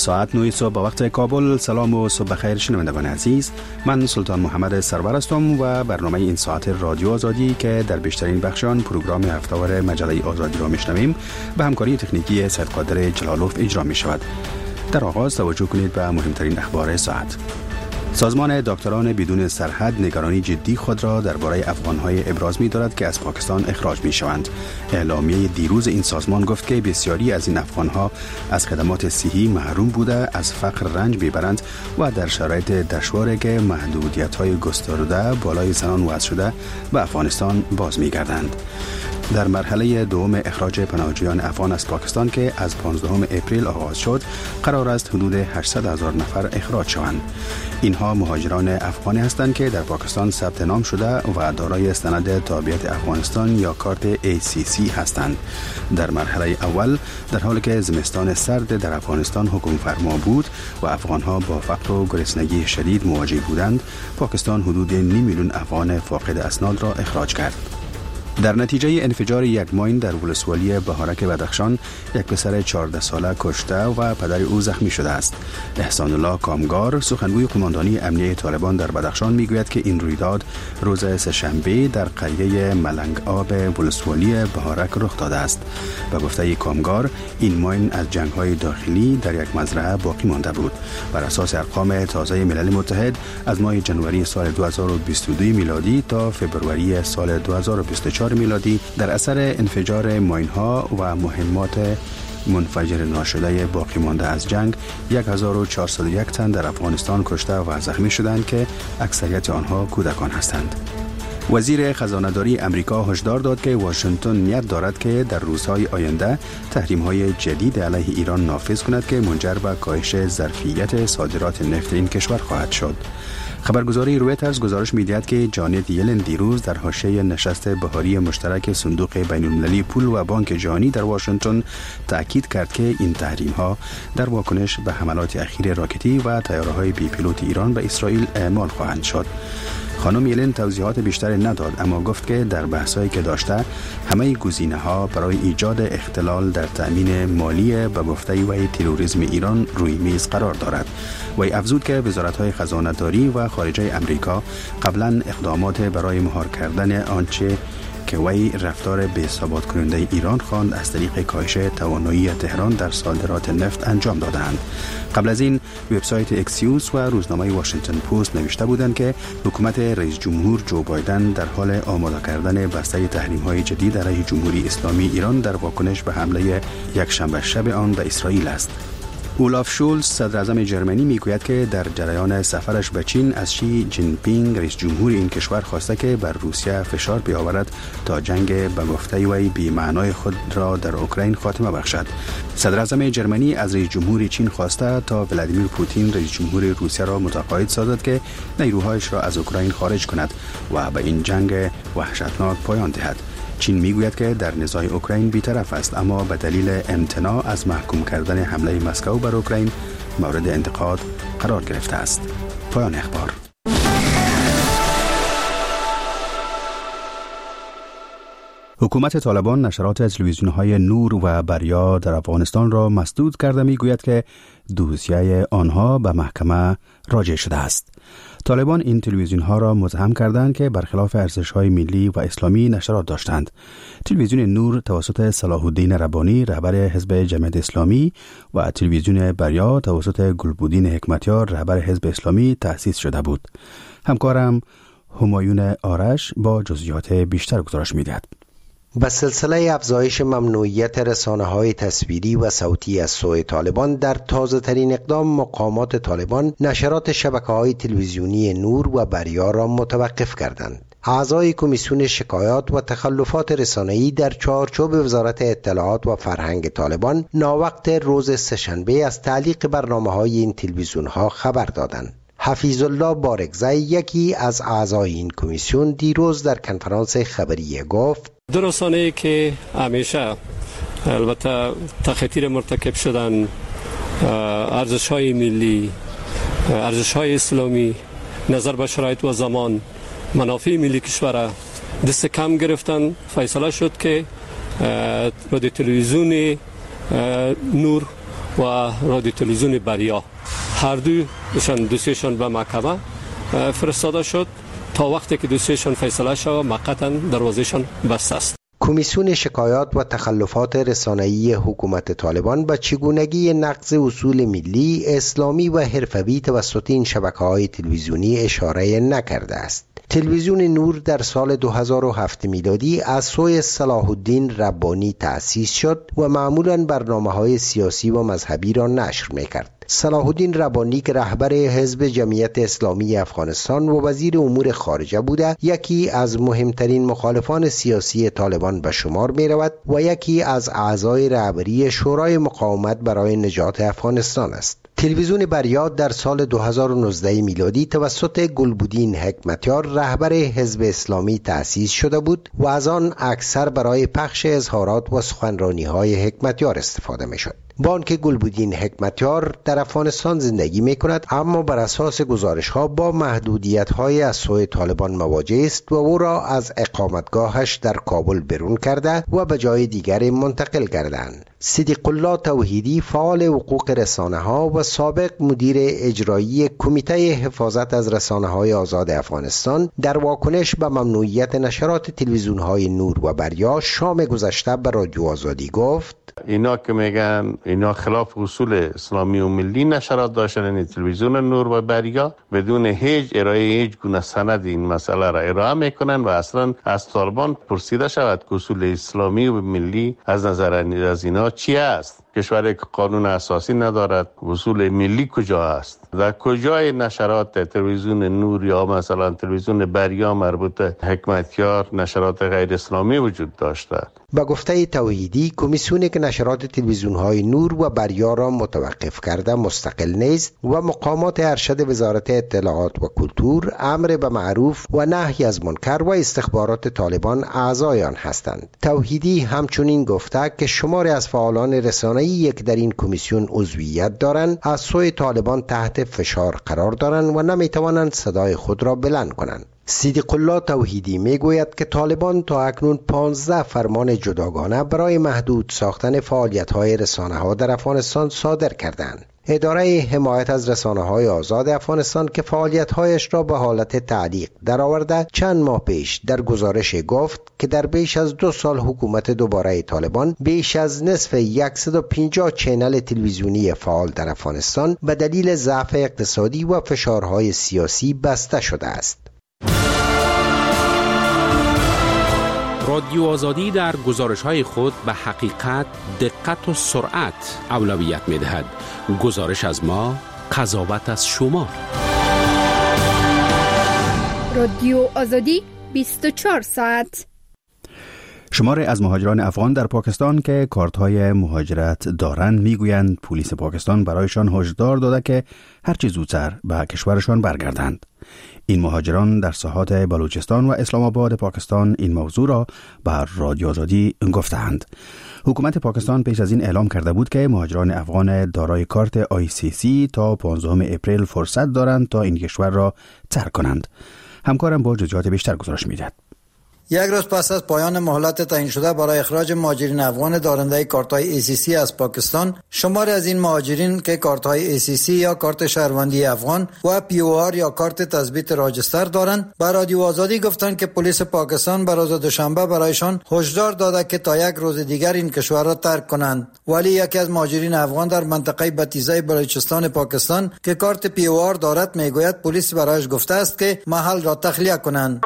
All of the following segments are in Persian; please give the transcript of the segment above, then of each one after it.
ساعت 9 صبح به وقت کابل. سلام و صبح بخیر شنوندگان عزیز. من سلطان محمد سرور هستم و برنامه این ساعت رادیو آزادی که در بیشترین بخشان پروگرام هفته‌وار مجله آزادی را میشنویم به همکاری تکنیکی سید قادر جلالوف اجرا می شود. در آغاز توجه کنید به مهمترین اخبار ساعت. سازمان دکتران بدون سرحد نگرانی جدی خود را درباره افغان‌های ابراز می‌دارد که از پاکستان اخراج می‌شوند. اعلامیه دیروز این سازمان گفت که بسیاری از این افغان‌ها از خدمات صحی محروم بوده، از فقر رنج می‌برند و در شرایط دشواری که محدودیت‌های گسترده بالای زنان وضع شده به افغانستان باز می‌گردند. در مرحله دوم اخراج پناهجویان افغان از پاکستان که از 15 اپریل آغاز شد، قرار است حدود 800,000 نفر اخراج شوند. اینها مهاجران افغانی هستند که در پاکستان ثبت نام شده و دارای سند تابعیت افغانستان یا کارت ACC هستند. در مرحله اول در حالی که زمستان سرد در افغانستان حکم فرما بود و افغانها با فقر و گرسنگی شدید مواجه بودند، پاکستان حدود 9 میلیون افغان فاقد اسناد را اخراج کرد. در نتیجه انفجار یک ماین در ولسوالی بهارک بدخشان، یک پسر 14 ساله کشته و پدر او زخمی شده است. احسان الله کامگار، سخنگوی قماندانی امنیه طالبان در بدخشان میگوید که این رویداد روز سه‌شنبه در قریه ملنگ آب ولسوالی بهارک رخ داده است. به گفته کامگار، این ماین از جنگ‌های داخلی در یک مزرعه باقی مانده بود. بر اساس ارقام تازه ملل متحد، از ماه جنوری سال 2022 میلادی تا فوریه سال 2024 میلادی در اثر انفجار ماین‌ها و مهمات منفجر ناشده باقی مانده از جنگ 1401 تن در افغانستان کشته و زخمی شدند که اکثریت آنها کودکان هستند. وزیر خزانه‌داری امریکا هشدار داد که واشنگتن نیت دارد که در روزهای آینده تحریم‌های جدید علیه ایران نافذ کند که منجر به کاهش ظرفیت صادرات نفت این کشور خواهد شد. خبرگزاری رویترز گزارش می‌دهد که جانت یلن دیروز در حاشیه نشست بهاری مشترک صندوق بین‌المللی پول و بانک جهانی در واشنگتن تاکید کرد که این تحریم‌ها در واکنش به حملات اخیر راکتی و طیاره‌های بی پیلوت ایران به اسرائیل اعمال خواهند شد. خانم یلن توضیحات بیشتری نداد، اما گفت که در بحثایی که داشته همه گزینه‌ها برای ایجاد اختلال در تأمین مالی به گفته وی تروریسم ایران روی میز قرار دارد. وی افزود که وزارت‌های خزانه‌داری و خارجه امریکا قبلا اقدامات برای مهار کردن آنچه که وی رفتار بی‌ثبات کننده ایران خواند از طریق کاهش توانایی تهران در صادرات نفت انجام دادند. قبل از این وبسایت اکسیوس و روزنامه واشنگتن پست نوشته بودند که حکومت رئیس جمهور جو بایدن در حال آماده کردن بسته تحریم‌های جدید علیه جمهوری اسلامی ایران در واکنش به حمله یک شنبه شب آن به اسرائیل است. اولاف شولز صدر اعظم جرمنی میگوید که در جریان سفرش به چین از شی جین پینگ رئیس جمهور این کشور خواسته که بر روسیه فشار بیاورد تا جنگ به گفته وی بی معنای خود را در اوکراین خاتمه بخشد. صدر اعظم جرمنی از رئیس جمهور چین خواسته تا ولادیمیر پوتین رئیس جمهور روسیه را متقاعد سازد که نیروهایش را از اوکراین خارج کند و به این جنگ وحشتناک پایان دهد. چین میگوید که در نزاع اوکراین بی‌طرف است، اما به دلیل امتناع از محکوم کردن حمله مسکو بر اوکراین مورد انتقاد قرار گرفته است. پایان اخبار. حکومت طالبان نشرات تلویزیون‌های نور و بریا در افغانستان را مسدود کرده میگوید که دوسیه آنها به محکمه راجع شده است. طالبان این تلویزیون‌ها را متهم کردند که برخلاف ارزش‌های ملی و اسلامی نشرات داشتند. تلویزیون نور توسط صلاح الدین ربانی رهبر حزب جمعیت اسلامی و تلویزیون بریا توسط گلبودین حکمتیار رهبر حزب اسلامی تأسیس شده بود. همکارم همایون آرش با جزئیات بیشتر گزارش می‌دهد. به سلسله افزایش ممنوعیت رسانه‌های تصویری و صوتی از سوی طالبان در تازه‌ترین اقدام مقامات طالبان نشرات شبکه‌های تلویزیونی نور و بریا را متوقف کردند. اعضای کمیسیون شکایات و تخلفات رسانه‌ای در چارچوب وزارت اطلاعات و فرهنگ طالبان ناوقت روز سه‌شنبه از تعلیق برنامه‌های این تلویزیون‌ها خبر دادند. حفیظ الله بارگزی، یکی از اعضای این کمیسیون، دیروز در کنفرانس خبری گفت: دو رسانه‌ای که همیشه البته تخطیر مرتکب شدن، ارزش‌های ملی، ارزش‌های اسلامی، نظر به شرایط و زمان، منافع ملی کشور دست کم گرفتن، فیصله شد که رادیو تلویزیون نور و رادیو تلویزیون بریا، هر دوسیشان به محکمه فرستاده شد تا وقتی که دوسیشان فیصله شود موقتا دروازهشان بسته است. کمیسیون شکایات و تخلفات رسانه‌ای حکومت طالبان به چگونگی نقض اصول ملی، اسلامی و حرفوی توسط این شبکه‌های تلویزیونی اشاره نکرده است. تلویزیون نور در سال 2007 میلادی از سوی صلاح الدین ربانی تأسیس شد و معمولاً برنامه‌های سیاسی و مذهبی را نشر می‌کرد. صلاح الدین ربانی که رهبر حزب جمعیت اسلامی افغانستان و وزیر امور خارجه بوده، یکی از مهمترین مخالفان سیاسی طالبان به شمار می رود و یکی از اعضای رهبری شورای مقاومت برای نجات افغانستان است. تلویزیون بریا در سال 2019 میلادی توسط گلبودین حکمتیار رهبر حزب اسلامی تأسیس شده بود و از آن اکثر برای پخش اظهارات و سخنرانی‌های حکمتیار استفاده می‌شد. بانک گلبودین حکمتیار در افغانستان زندگی می کند، اما بر اساس گزارش ها با محدودیت های از سوی طالبان مواجه است و او را از اقامتگاهش در کابل برون کرده و به جای دیگر منتقل کردند. صدیق الله توحیدی فعال حقوق رسانه ها و سابق مدیر اجرایی کمیته حفاظت از رسانه های آزاد افغانستان در واکنش به ممنوعیت نشرات تلویزیون های نور و بریا شام گذشته به رادیو آزادی گفت: اینا که میگن اینا خلاف اصول اسلامی و ملی نشرات داشتن، یعنی تلویزیون نور و بریا بدون هیچ ارائه هیچ گونه سند این مسئله را ارائه میکنن و اصلا از طالبان پرسیده شود که اصول اسلامی و ملی از نظر از اینا چی است؟ کشوری که قانون اساسی ندارد، اصول ملی کجا است؟ در کجای نشرات تلویزیون نور یا مثلا تلویزیون بریا مربوط حکمتیار نشرات غیر اسلامی وجود داشته؟ با گفته توحیدی، کمیسیونی که نشرات تلویزیون‌های نور و بریا را متوقف کرده مستقل نیست و مقامات ارشد وزارت اطلاعات و کلتور امر به معروف و نهی از منکر و استخبارات طالبان اعضای آن هستند. توحیدی همچنین گفته که شماری از فعالان رسانه‌ای که در این کمیسیون عضویت دارند از سوی طالبان تحت فشار قرار دارند و نمیتوانند صدای خود را بلند کنند. صدیق الله توحیدی میگوید که طالبان تا اکنون 15 فرمان جداگانه برای محدود ساختن فعالیت‌های رسانه‌ها در افغانستان صادر کردند. اداره حمایت از رسانه‌های آزاد افغانستان که فعالیت‌هایش را به حالت تعلیق درآورده، چند ماه پیش در گزارش گفت که در بیش از 2 سال حکومت دوباره طالبان بیش از نصف 150 چینل تلویزیونی فعال در افغانستان به دلیل ضعف اقتصادی و فشارهای سیاسی بسته شده است. رادیو آزادی در گزارش‌های خود به حقیقت، دقت و سرعت اولویت می‌دهد. گزارش از ما، قضاوت از شما. رادیو آزادی 24 ساعت. شماری از مهاجران افغان در پاکستان که کارت‌های مهاجرت دارند میگویند پلیس پاکستان برایشان هشدار داده که هرچه زودتر به کشورشان برگردند. این مهاجران در ساحات بلوچستان و اسلام آباد پاکستان این موضوع را به رادیو آزادی گفتند. حکومت پاکستان پیش از این اعلام کرده بود که مهاجران افغان دارای کارت ICC تا 15 اپریل فرصت دارند تا این کشور را ترک کنند. همکارم با جزئیات بیشتر گزارش می‌دهد. یک روز پس از پایان مهلت تعیین شده برای اخراج مهاجرین افغان دارنده کارت‌های ACC از پاکستان، شماری از این مهاجرین که کارت‌های ACC یا کارت شهروندی افغان و POR یا کارت تثبیت راجستر دارند، به رادیو آزادی گفتند که پلیس پاکستان به روز دوشنبه برایشان هشدار داده که تا یک روز دیگر این کشور را ترک کنند. ولی یکی از مهاجرین افغان در منطقه بتیزه بلوچستان پاکستان که کارت POR دارد میگوید پلیس برایش گفته است که محل را تخلیه کنند.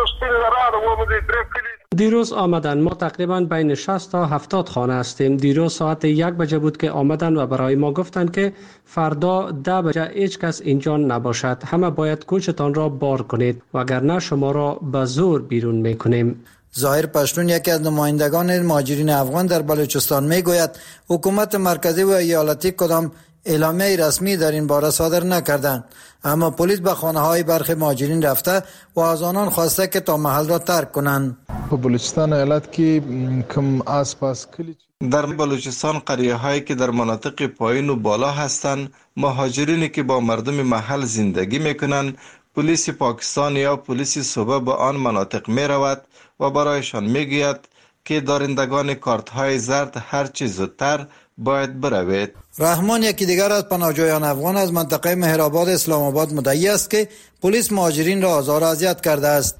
دیروز آمدن، ما تقریبا بین 60 تا 70 خانه هستیم. دیروز ساعت 1 بجه بود که آمدن و برای ما گفتن که فردا 10 بجه هیچ کس اینجا نباشد، همه باید کوچتان را بار کنید وگرنه شما را به زور بیرون میکنیم. ظاهر پشتون یکی از نمایندگان مهاجرین افغان در بلوچستان میگوید حکومت مرکزی و ایالتی کدام اعلامیه رسمی در این باره صادر نکردند، اما پلیس به خانه‌های برخی مهاجرین رفته و از آنان خواسته که تا محل را ترک کنند. بلوچستان ایالت که کم آسپاس در بلوچستان قریه‌هایی که در مناطق پایین و بالا هستند، مهاجرینی که با مردم محل زندگی میکنند، پلیس پاکستان یا پلیس صوبه به آن مناطق می رود و برایشان میگوید که دارندگان کارت های زرد هرچی زودتر باید بروید. رحمان یکی دیگر از پناهجویان افغان از منطقه مهرآباد اسلام آباد مدعی است که پلیس مهاجرین را آزار و اذیت کرده است.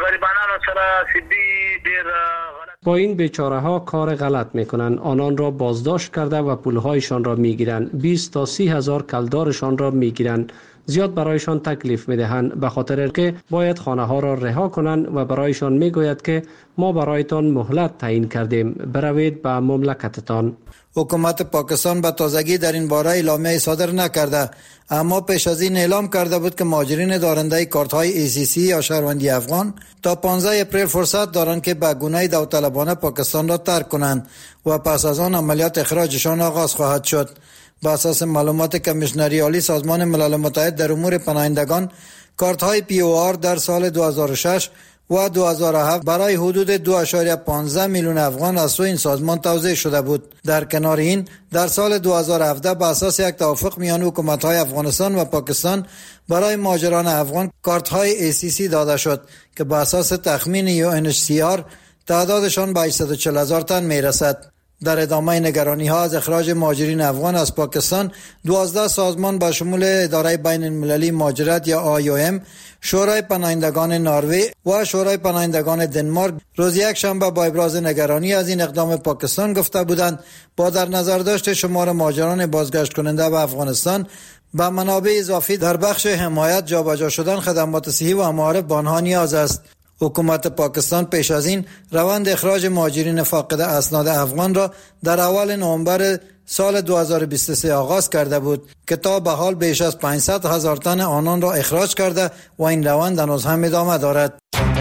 با این بیچاره ها کار غلط میکنن، آنان را بازداشت کرده و پولهایشان را میگیرن، 20 تا 30 هزار کلدارشان را میگیرن، زیاد برایشان تکلیف میدهند به خاطر که باید خانه ها را رها کنند و برایشان میگوید که ما برایتان مهلت تعیین کردیم، بروید به مملکتتان. حکومت پاکستان به تازگی در این باره اعلامیه صادر نکرده، اما پیش از این اعلام کرده بود که مهاجرین دارنده کارت های ACC یا شهروندی افغان تا 15 اپریل فرصت دارند که به گونه داوطلبانه پاکستان را ترک کنند و پس از آن عملیات اخراجشان آغاز خواهد شد. بر اساس معلومات کمیشنری عالی سازمان ملل متحد در امور پناهندگان، کارت های POR در سال 2006 و 2007 برای حدود 2.15 میلیون افغان از سوی این سازمان توزیع شده بود. در کنار این، در سال 2017 بر اساس یک توافق میان حکومت‌های افغانستان و پاکستان برای مهاجران افغان کارت های ACC داده شد که بر اساس تخمین UNHCR تعدادشان به 840,000 تن میرسد. در ادامه نگرانی ها از اخراج مهاجرین افغان از پاکستان، 12 سازمان با شمول اداره بین المللی مهاجرت یا IOM، شورای پناهندگان نروژ و شورای پناهندگان دنمارک روز یک شنبه با ابراز نگرانی از این اقدام پاکستان گفته بودند با در نظر داشت شمار مهاجران بازگشت کننده به افغانستان به منابع اضافی در بخش حمایت، جابجا شدن خدمات صحی و معارف به آنها نیاز است. حکومت پاکستان پیش از این روند اخراج مهاجرین فاقد اسناد افغان را در اول نوامبر سال 2023 آغاز کرده بود که تا به حال بیش از 500,000 تن آنان را اخراج کرده و این روند هنوز هم ادامه دارد.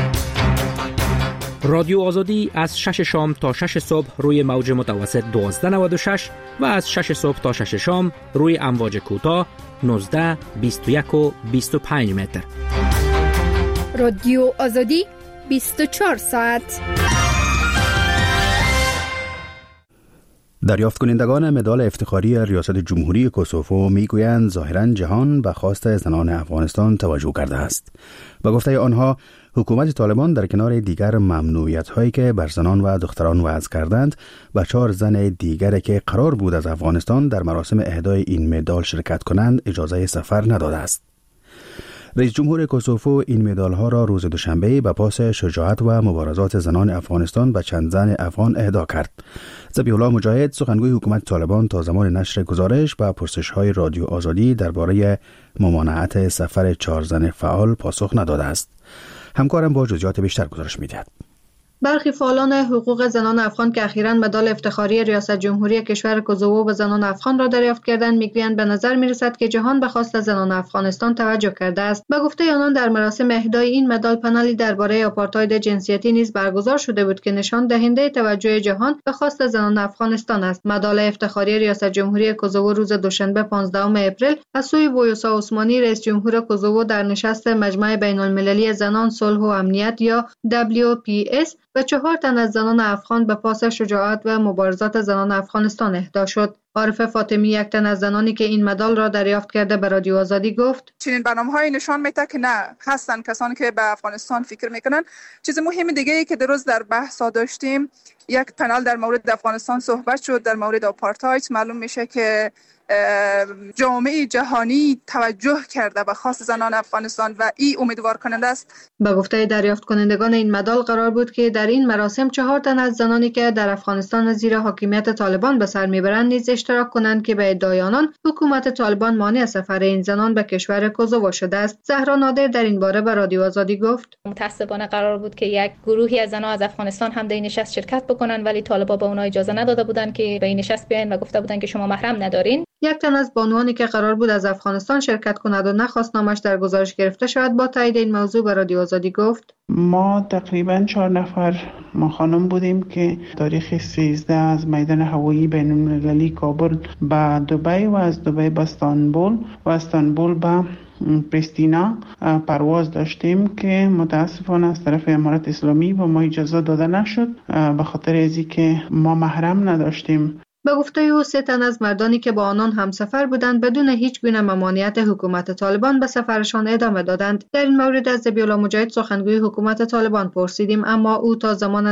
رادیو آزادی از 6 شام تا 6 صبح روی موج متوسط 1296 و از 6 صبح تا 6 شام روی امواج کوتاه 19، 21 و 25 متر. رادیو آزادی 24 ساعت. دریافت کنندگان مدال افتخاری ریاست جمهوری کوسوو میگویند ظاهراً جهان به خواست زنان افغانستان توجه کرده است. به گفته آنها، حکومت طالبان در کنار دیگر ممنوعیت‌هایی که بر زنان و دختران وضع کردند، به 4 زن دیگر که قرار بود از افغانستان در مراسم اهدای این مدال شرکت کنند اجازه سفر نداده است. رئیس جمهور کوسوو این مدال‌ها را روز دوشنبه به پاس شجاعت و مبارزات زنان افغانستان به چند زن افغان اهدا کرد. ذبیح‌الله مجاهد، سخنگوی حکومت طالبان، تا زمان نشر گزارش به پرسش‌های رادیو آزادی درباره ممانعت سفر 4 زن فعال پاسخ نداده است. همکارم با جزئیات بیشتر گزارش می‌دهد. برخی فعالان حقوق زنان افغان که اخیراً مدال افتخاری ریاست جمهوری کشور کوسوو به زنان افغان را دریافت کردند میگویند به نظر میرسد که جهان به خواست زنان افغانستان توجه کرده است. به گفته آنان در مراسم اهدای این مدال پنلی درباره آپارتاید جنسیتی نیز برگزار شده بود که نشان دهنده توجه جهان به خواست زنان افغانستان است. مدال افتخاری ریاست جمهوری کوسوو روز دوشنبه 15 اپریل از سوی ویوسا عثمانی رئیس جمهور کوسوو در نشست مجمع بین المللی زنان صلح و امنیت یا WPS و 4 تن از زنان افغان به پاس شجاعت و مبارزات زنان افغانستان اهدا شد. عارف فاطمی، یک تن از زنانی که این مدال را دریافت کرده، به رادیو آزادی گفت: چنین برنامه‌های نشان میده که نه، هستن کسانی که به افغانستان فکر میکنن. چیز مهم دیگه ای که روز در بحث داشتیم، یک پنل در مورد افغانستان صحبت شد، در مورد آپارتاید. معلوم میشه که جامعه جهانی توجه کرده به خواست زنان افغانستان و این امیدوار کننده است. به گفته دریافت کنندگان این مدال قرار بود که در این مراسم 4 تن از زنانی که در افغانستان زیر حاکمیت طالبان به سر میبرند نیز اشتراک کنند که به ادعای آنان حکومت طالبان مانع سفر این زنان به کشور کوسوو شده است. زهرا نادر در این باره به رادیو آزادی گفت: متأسفانه قرار بود که یک گروهی از زنان از افغانستان هم در این نشست شرکت بکنن، ولی طالبان به اونها اجازه نداده بودند که به این نشست بیاین و گفته بودند که شما محرم ندارین. یک تن از بانوانی که قرار بود از افغانستان شرکت کند و نخواست نامش در گزارش گرفته شود، با تایید این موضوع به رادیو آزادی گفت: ما تقریبا 4 نفر ما خانم بودیم که تاریخ 13 از میدان هوایی بین المللی کابل به دبی و از دبی به استانبول و استانبول به پریستینا پرواز داشتیم که متاسفانه از طرف امارات اسلامی به ما اجازه داده نشد به خاطر ازی که ما محرم نداشتیم. به گفته او 3 تن از مردانی که با آنان همسفر بودند بدون هیچ گونه ممانعت حکومت طالبان به سفرشان ادامه دادند. در این مورد از ذبیح‌الله مجاهد، سخنگوی حکومت طالبان، پرسیدیم، اما او تا زمان